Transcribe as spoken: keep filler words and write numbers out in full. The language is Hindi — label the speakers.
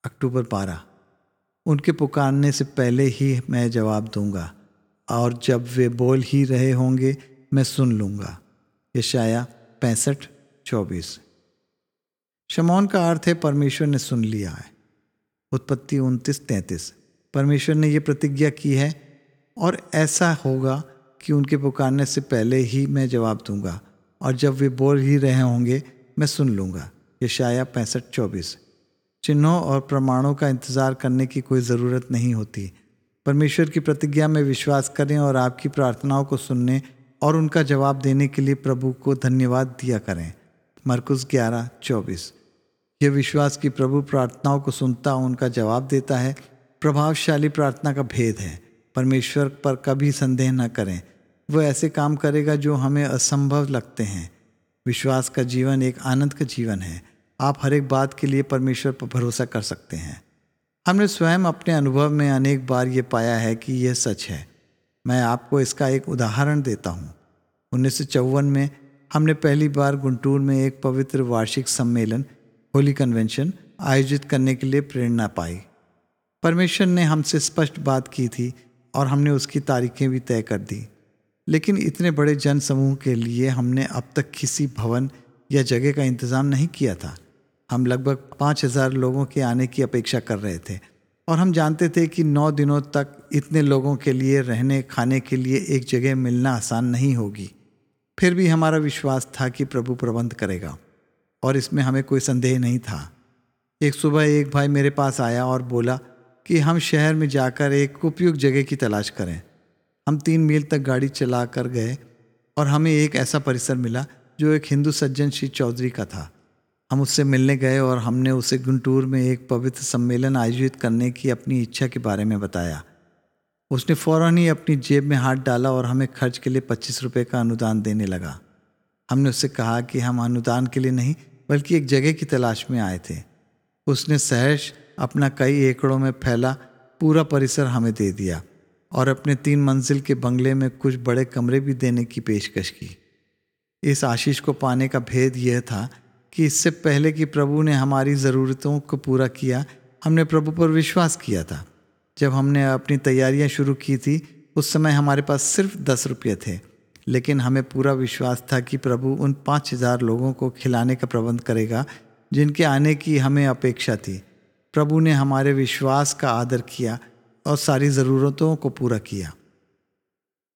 Speaker 1: अक्टूबर बारह, उनके पुकारने से पहले ही मैं जवाब दूंगा, और जब वे बोल ही रहे होंगे मैं सुन लूँगा। यशाया पैंसठ चौबीस। शमौन का अर्थ है परमेश्वर ने सुन लिया है। उत्पत्ति उनतीस तैंतीस। परमेश्वर ने यह प्रतिज्ञा की है और ऐसा होगा कि उनके पुकारने से पहले ही मैं जवाब दूंगा, और जब वे बोल ही रहे होंगे मैं सुन लूँगा। यशाया पैंसठ चौबीस। चिन्हों और प्रमाणों का इंतज़ार करने की कोई ज़रूरत नहीं होती। परमेश्वर की प्रतिज्ञा में विश्वास करें और आपकी प्रार्थनाओं को सुनने और उनका जवाब देने के लिए प्रभु को धन्यवाद दिया करें। मरकुस ग्यारह चौबीस। यह विश्वास कि प्रभु प्रार्थनाओं को सुनता और उनका जवाब देता है प्रभावशाली प्रार्थना का भेद है। परमेश्वर पर कभी संदेह न करें, वह ऐसे काम करेगा जो हमें असंभव लगते हैं। विश्वास का जीवन एक आनंद का जीवन है। आप हर एक बात के लिए परमेश्वर पर भरोसा कर सकते हैं। हमने स्वयं अपने अनुभव में अनेक बार ये पाया है कि यह सच है। मैं आपको इसका एक उदाहरण देता हूँ। उन्नीस सौ चौवन में हमने पहली बार गुंटूर में एक पवित्र वार्षिक सम्मेलन होली कन्वेंशन आयोजित करने के लिए प्रेरणा पाई। परमेश्वर ने हमसे स्पष्ट बात की थी और हमने उसकी तारीखें भी तय कर दी। लेकिन इतने बड़े जन समूह के लिए हमने अब तक किसी भवन या जगह का इंतज़ाम नहीं किया था। हम लगभग पाँच हजार लोगों के आने की अपेक्षा कर रहे थे और हम जानते थे कि नौ दिनों तक इतने लोगों के लिए रहने खाने के लिए एक जगह मिलना आसान नहीं होगी। फिर भी हमारा विश्वास था कि प्रभु प्रबंध करेगा और इसमें हमें कोई संदेह नहीं था। एक सुबह एक भाई मेरे पास आया और बोला कि हम शहर में जाकर एक उपयुक्त जगह की तलाश करें। हम तीन मील तक गाड़ी चला कर गए और हमें एक ऐसा परिसर मिला जो एक हिंदू सज्जन श्री चौधरी का था। हम उससे मिलने गए और हमने उसे गुंटूर में एक पवित्र सम्मेलन आयोजित करने की अपनी इच्छा के बारे में बताया। उसने फौरन ही अपनी जेब में हाथ डाला और हमें खर्च के लिए पच्चीस रुपये का अनुदान देने लगा। हमने उससे कहा कि हम अनुदान के लिए नहीं बल्कि एक जगह की तलाश में आए थे। उसने सहर्ष अपना कई एकड़ों में फैला पूरा परिसर हमें दे दिया और अपने तीन मंजिल के बंगले में कुछ बड़े कमरे भी देने की पेशकश की। इस आशीष को पाने का भेद यह था कि इससे पहले कि प्रभु ने हमारी ज़रूरतों को पूरा किया, हमने प्रभु पर विश्वास किया था। जब हमने अपनी तैयारियां शुरू की थी उस समय हमारे पास सिर्फ दस रुपये थे, लेकिन हमें पूरा विश्वास था कि प्रभु उन पाँच हजार लोगों को खिलाने का प्रबंध करेगा जिनके आने की हमें अपेक्षा थी। प्रभु ने हमारे विश्वास का आदर किया और सारी ज़रूरतों को पूरा किया।